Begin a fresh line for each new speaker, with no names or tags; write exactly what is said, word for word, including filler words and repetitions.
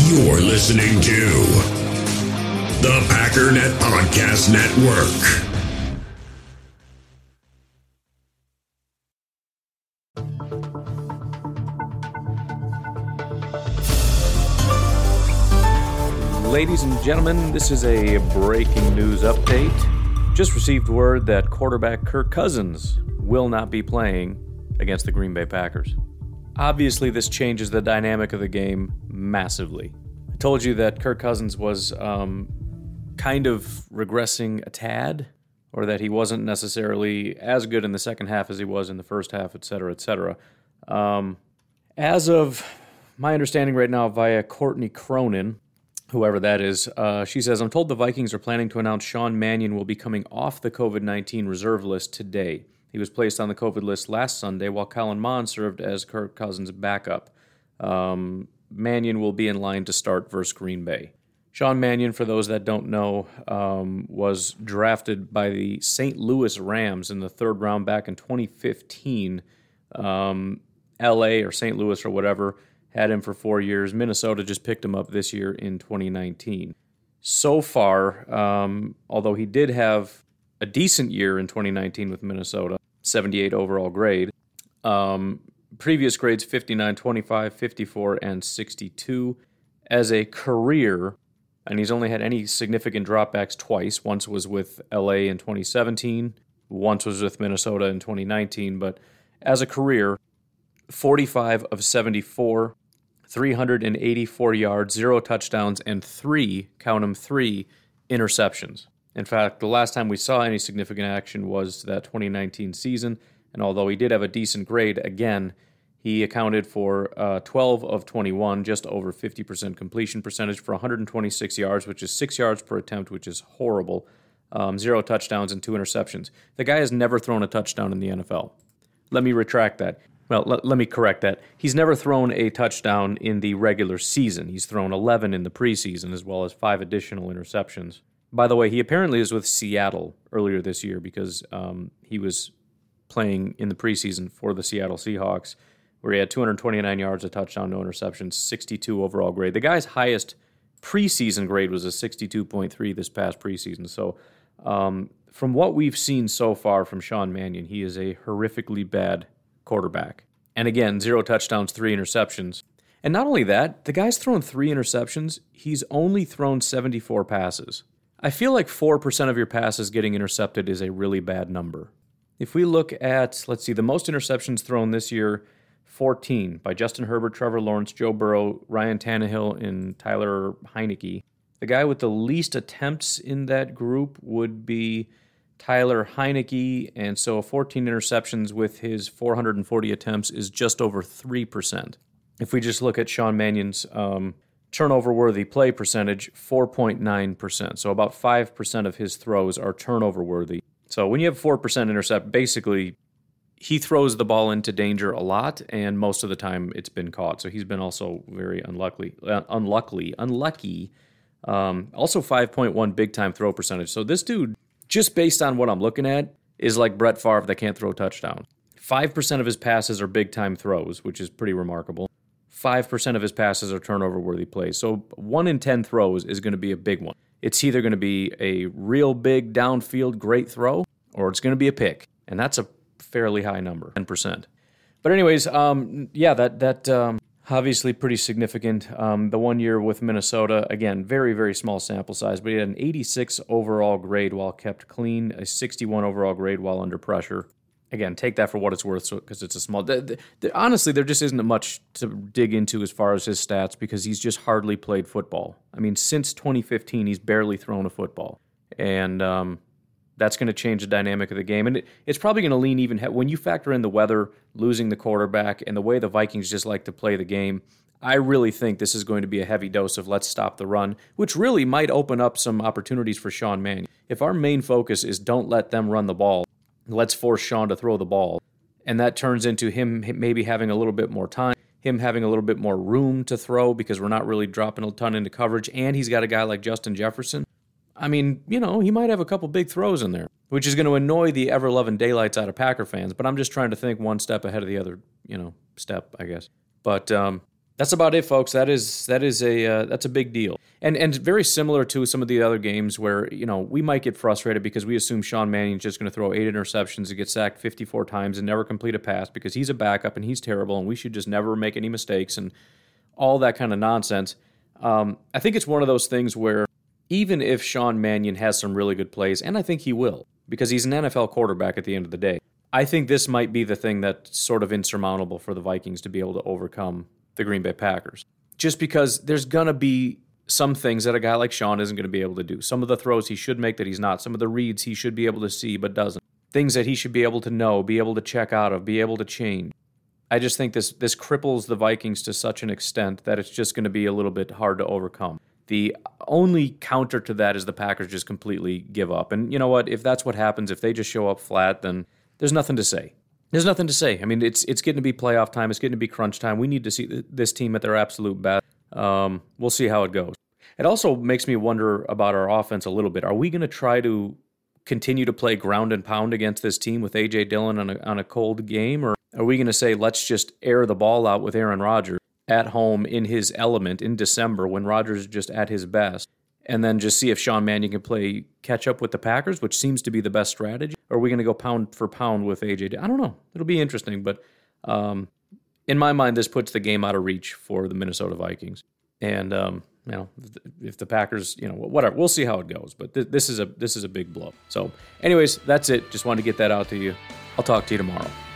You're listening to the Packernet Podcast Network.
Ladies and gentlemen, this is a breaking news update. Just received word that quarterback Kirk Cousins will not be playing against the Green Bay Packers. Obviously, this changes the dynamic of the game massively. I told you that Kirk Cousins was um, kind of regressing a tad, or that he wasn't necessarily as good in the second half as he was in the first half, et cetera, et cetera. Um, as of my understanding right now via Courtney Cronin, whoever that is, uh, she says, I'm told the Vikings are planning to announce Sean Mannion will be coming off the covid nineteen reserve list today. He was placed on the COVID list last Sunday while Kellen Mond served as Kirk Cousins' backup. Um, Mannion will be in line to start versus Green Bay. Sean Mannion, for those that don't know, um, was drafted by the Saint Louis Rams in the third round back in twenty fifteen. Um, L A or Saint Louis or whatever had him for four years. Minnesota just picked him up this year in twenty nineteen. So far, um, although he did have a decent year in twenty nineteen with Minnesota, seventy-eight overall grade, um, previous grades fifty-nine, twenty-five, fifty-four, and sixty-two. As a career, and he's only had any significant dropbacks twice. Once was with L A in twenty seventeen, once was with Minnesota in twenty nineteen, but as a career, forty-five of seventy-four, three hundred eighty-four yards, zero touchdowns, and three, count them, three interceptions. In fact, the last time we saw any significant action was that twenty nineteen season, and although he did have a decent grade, again, he accounted for uh, twelve of twenty-one, just over fifty percent completion percentage for one hundred twenty-six yards, which is six yards per attempt, which is horrible, um, zero touchdowns and two interceptions. The guy has never thrown a touchdown in the N F L. Let me retract that. Well, let, let me correct that. He's never thrown a touchdown in the regular season. He's thrown eleven in the preseason, as well as five additional interceptions. By the way, he apparently is with Seattle earlier this year because um, he was playing in the preseason for the Seattle Seahawks, where he had two hundred twenty-nine yards, a touchdown, no interceptions, sixty-two overall grade. The guy's highest preseason grade was a sixty-two point three this past preseason. So um, from what we've seen so far from Sean Mannion, he is a horrifically bad quarterback. And again, zero touchdowns, three interceptions. And not only that, the guy's thrown three interceptions. He's only thrown seventy-four passes. I feel like four percent of your passes getting intercepted is a really bad number. If we look at, let's see, the most interceptions thrown this year, fourteen by Justin Herbert, Trevor Lawrence, Joe Burrow, Ryan Tannehill, and Tyler Heineke. The guy with the least attempts in that group would be Tyler Heineke, and so fourteen interceptions with his four hundred forty attempts is just over three percent. If we just look at Sean Mannion's um, turnover-worthy play percentage, four point nine percent. So about five percent of his throws are turnover-worthy. So when you have four percent intercept, basically he throws the ball into danger a lot, and most of the time it's been caught. So he's been also very unlucky, uh, unlucky, unlucky. Um, also five point one big-time throw percentage. So this dude, just based on what I'm looking at, is like Brett Favre that can't throw touchdowns. five percent of his passes are big-time throws, which is pretty remarkable. five percent of his passes are turnover-worthy plays. So one in ten throws is going to be a big one. It's either going to be a real big downfield great throw, or it's going to be a pick. And that's a fairly high number, ten percent. But anyways, um, yeah, that that um, obviously pretty significant. Um, the one year with Minnesota, again, very, very small sample size, but he had an eighty-six overall grade while kept clean, a sixty-one overall grade while under pressure. Again, take that for what it's worth, because so, it's a small... The, the, the, honestly, there just isn't much to dig into as far as his stats, because he's just hardly played football. I mean, since twenty fifteen, he's barely thrown a football. And um, that's going to change the dynamic of the game. And it, it's probably going to lean even... He- when you factor in the weather, losing the quarterback, and the way the Vikings just like to play the game, I really think this is going to be a heavy dose of let's stop the run, which really might open up some opportunities for Sean Mannion. If our main focus is don't let them run the ball, let's force Sean to throw the ball. And that turns into him maybe having a little bit more time, him having a little bit more room to throw because we're not really dropping a ton into coverage, and he's got a guy like Justin Jefferson. I mean, you know, he might have a couple big throws in there, which is going to annoy the ever-loving daylights out of Packer fans, but I'm just trying to think one step ahead of the other, you know, step, I guess. But, um, That's about it, folks. That is that is a uh, that's a big deal, and and very similar to some of the other games where you know we might get frustrated because we assume Sean Manning's just going to throw eight interceptions and get sacked fifty-four times and never complete a pass because he's a backup and he's terrible and we should just never make any mistakes and all that kind of nonsense. Um, I think it's one of those things where even if Sean Mannion has some really good plays, and I think he will because he's an N F L quarterback at the end of the day, I think this might be the thing that's sort of insurmountable for the Vikings to be able to overcome the Green Bay Packers. Just because there's going to be some things that a guy like Sean isn't going to be able to do. Some of the throws he should make that he's not. Some of the reads he should be able to see but doesn't. Things that he should be able to know, be able to check out of, be able to change. I just think this this cripples the Vikings to such an extent that it's just going to be a little bit hard to overcome. The only counter to that is the Packers just completely give up. And you know what? If that's what happens, if they just show up flat, then there's nothing to say. There's nothing to say. I mean, it's it's getting to be playoff time. It's getting to be crunch time. We need to see this team at their absolute best. Um, we'll see how it goes. It also makes me wonder about our offense a little bit. Are we going to try to continue to play ground and pound against this team with A J Dillon on a, on a cold game? Or are we going to say, let's just air the ball out with Aaron Rodgers at home in his element in December when Rodgers is just at his best? And then just see if Sean Mannion can play catch up with the Packers, which seems to be the best strategy? Or are we going to go pound for pound with A J? I don't know. It'll be interesting, but um, in my mind, this puts the game out of reach for the Minnesota Vikings. And um, you know, if the Packers, you know, whatever, we'll see how it goes. But th- this is a this is a big blow. So, anyways, that's it. Just wanted to get that out to you. I'll talk to you tomorrow.